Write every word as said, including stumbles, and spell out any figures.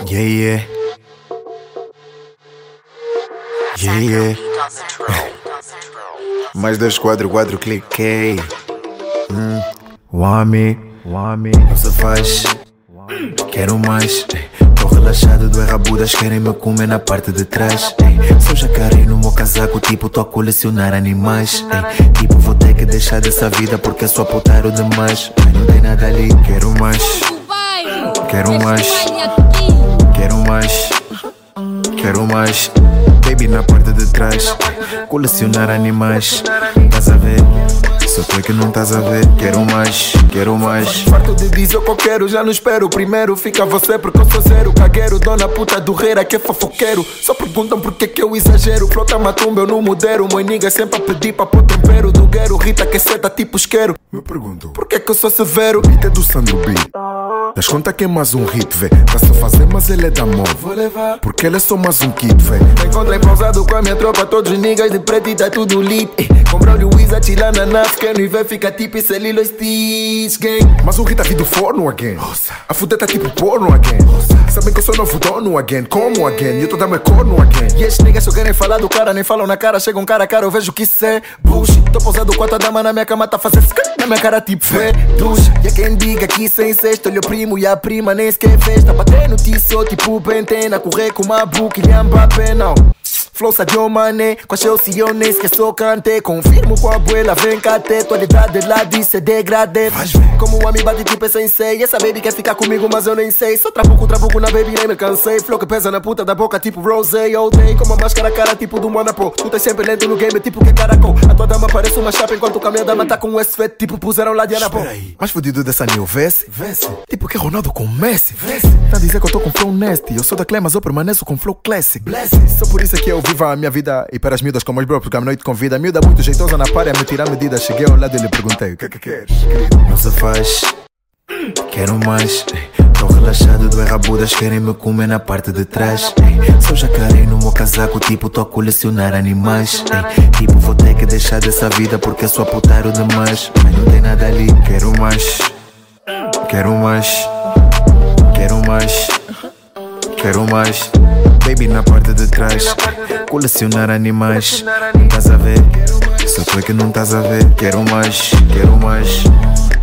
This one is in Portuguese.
Yeah, yeah. Yeah, yeah. Mais dois, quatro, quatro, cliquei. Hum. Wami, Wami, não se faz. Quero mais. Tô relaxado do errabudas, querem me comer na parte de trás. Sou jacaré no meu casaco, tipo, tô a colecionar animais. Tipo, vou ter que deixar dessa vida porque é só putaro demais. Não tem nada ali, quero mais. Quero mais. Quero mais. Quero mais. Baby na parte de trás, colecionar animais. Tás a ver? Só tu é que não estás a ver. Quero mais, quero mais. Farto de dizer o que eu quero, já não espero. Primeiro fica você porque eu sou zero. Cagueiro, dona puta do reira que é fofoqueiro. Só perguntam porque que eu exagero. Flota matumba, eu não modero. Moi nigga sempre a pedir pra pôr tempero. Do guero, Rita que seta tipo isqueiro. Me pergunto, por que que eu sou severo? Beat é do Sandro B. Das conta que é mais um hit, vê. Tá-se a fazer, mas ele é da moda. Vou levar, porque ele é só mais um kid, vê. Me encontrei pausado com a minha tropa. Todos os niggas de preto e tá tudo lit. Comprou-lhe o Wiz a chilar na nave. Quem não vê fica tipo esse Lilo Stitch gang. Mas o hit tá vindo forno again. Nossa. A fuder tá tipo porno again. Nossa. Sabem que eu sou novo dono again. Como again? E eu tô dando meu corno again. E esses niggas só querem falar do cara, nem falam na cara. Chega um cara a cara, eu vejo que isso é bullshit. Tô pausado com a tua dama na minha cama, tá fazendo skirt na minha cara tipo fé duche. E é quem diga que isso é incesto. Olha o primo e a prima nem sequer festa. Bater no tiço tipo Bentena. Correr com uma book e Mbappé não. Flow Sadio Mané, com a Chelsea eu nem esqueço cante. Confirmo com a abuela, vem cá ter. Atualidade lá disso é degradê. Como o homem bate tipo sensei. Essa baby quer ficar comigo mas eu nem sei. Só trabuco, trabuco na baby nem me cansei. Flow que pesa na puta da boca tipo Rosé. All day com uma máscara cara tipo do Monaco. Tu tá sempre lento no game tipo que caracol. A tua dama parece uma chapa enquanto que a minha dama tá com um S-F tipo puseram lá de Anapô. Mais fodido dessa New Vesse? Tipo que Ronaldo com Messi. Tá a dizer que eu tô com flow nasty. Eu sou da Clé mas eu permaneço com flow classic. Só por isso é que eu viva a minha vida e para as miúdas como os bro, porque a noite convida. A miúda muito jeitosa na parede a me tirar medida. Cheguei ao lado e lhe perguntei: o que é que queres? Não se faz. Quero mais. Tô relaxado do errabudas, querem me comer na parte de trás. Sou jacaré no meu casaco, tipo, tô a colecionar animais. Tipo, vou ter que deixar dessa vida porque é só putaro demais. Mas não tem nada ali. Quero mais. Quero mais. Quero mais. Quero mais. Baby na parte de trás, colecionar animais. Tás a ver? Só tu é que não estás a ver. Quero mais, quero mais.